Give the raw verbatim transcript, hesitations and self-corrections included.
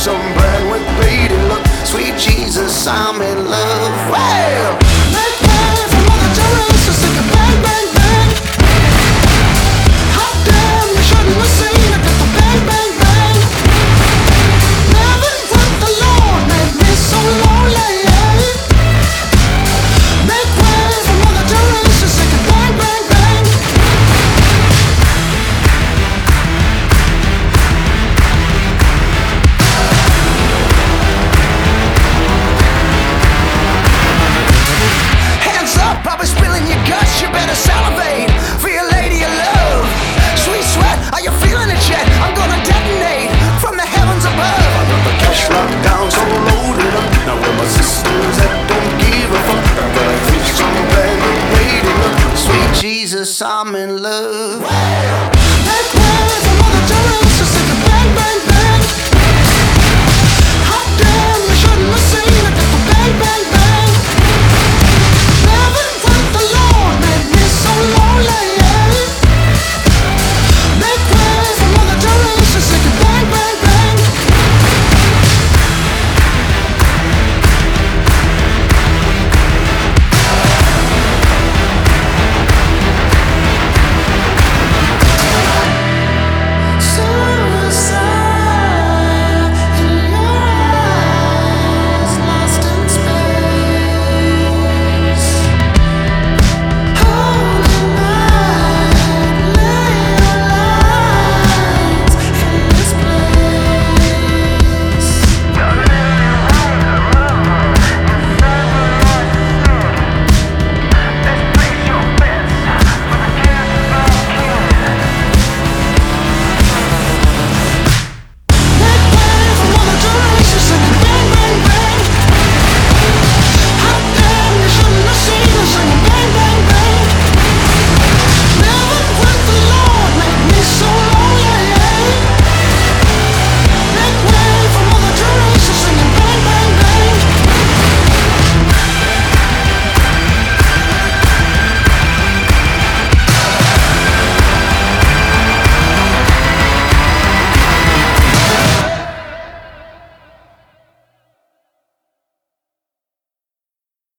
some brand with lady luck. Sweet Jesus, I'm in love. Well, make way for Mother Teresa, sing a bang, bang, bang. Hot damn, you shouldn't have seen it, just a bang, bang, bang. Living with the Lord made me so lonely. Make way for Mother Teresa, sing a bang, bang, bang. Hands up, I'll be spilling your guts. You better salivate for your lady of love. Sweet sweat, are you feeling it yet? I'm gonna detonate from the heavens above. I got the cash locked down, so loaded up. Now where my sisters that don't give a fuck. I gotta teach some brand new lady look. Sweet Jesus, I'm in love.